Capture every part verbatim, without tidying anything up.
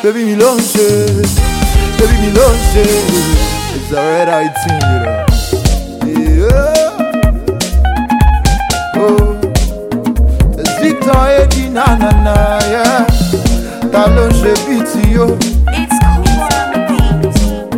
baby me long shit, baby me long shit. It's a red eye thing, you know. Yeah. Oh, it's Victor Eddie na na na, yeah. That long shit beat you. It's cool on the beat.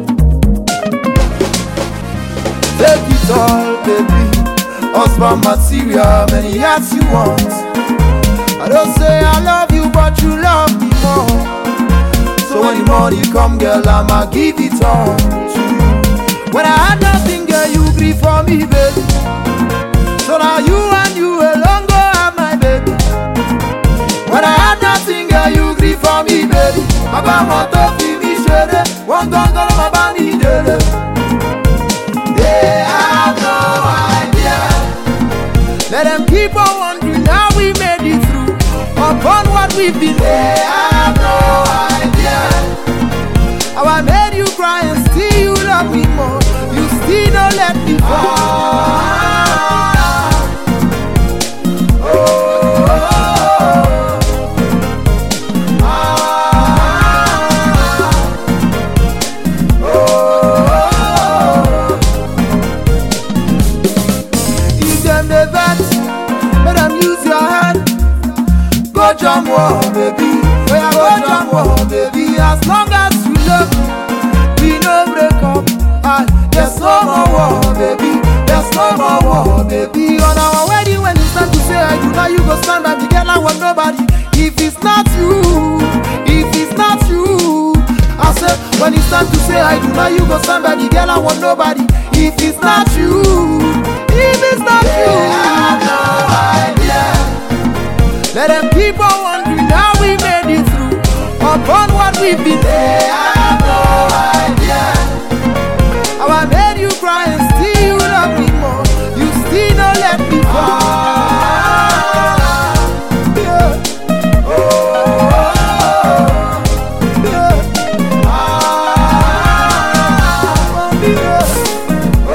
Take it all, baby. Husband material, many hats you want. I don't say I love you, but you love me more. So when the money come, girl, I'ma give it all to you. When I had nothing, girl, you grieve for me, baby. So now you and you alone go have my baby. When I had nothing, girl, you grieve for me, baby. My mama told me, shade, one gun, gun, my body, dele. They have no idea. Let them keep on wondering how we made it through. Upon what we've been, they have no idea. How I made you cry and still you love me more. You still don't let me fall. Oh, oh, oh, oh. If them the vets, let them use your head. Go jump war, baby. Yeah, go jump war, baby. As long as you love me, we no break up. Ah, there's no more war, baby. There's no more war, baby. On our wedding, when it's time to say I do, now you go stand by together with nobody. If it's not you, if it's not you, I said when it's time to say I do, now you go stand by together with nobody. If it's not you, if it's not you, I have no idea. Let them keep on wondering how we made it through. Upon what we've been, they have no idea. How I made you cry and still you love me more. You still don't let me fall. Yeah. Oh, yeah. Ah, yeah.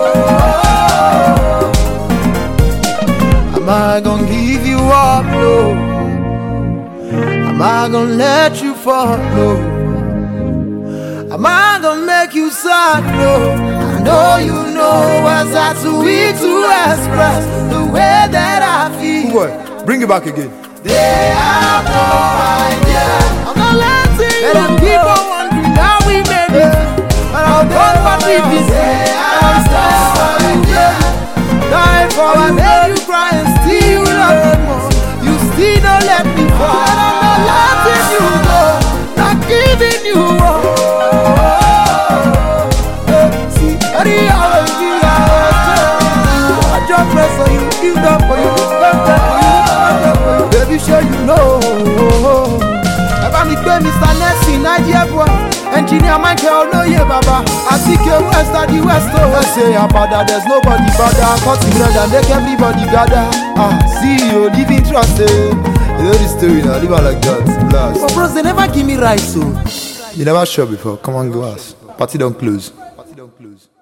Oh, am I gonna give you up, no? Am I gonna let you fall, no? Am I gonna make you sad, no? I know you know what's that sweet to express the way that I feel. Boy, bring it back again. They have no idea. I'm not letting you let them keep on wondering how we made it. And I'll do what we did. They have no idea. Die for I made you cry and still you love me more. You still don't let me fall. And I'm not letting you go, not giving you up. See, any hour you are, I just press on you, give up for you, stand up for you, stand up for you. Baby, sure you know. Ever me pay Mister Nessie, Nigeria boy. Engineer Michael, no yeah, Baba. I see you west at the west, oh, I say about that, there's nobody better. Cut together, make everybody gather. Ah, see you, living trust, eh. You know the story now, live like that, last. But bros, they never give me rights, so. You never shot before, come on, go ask. Party don't close. Party don't close.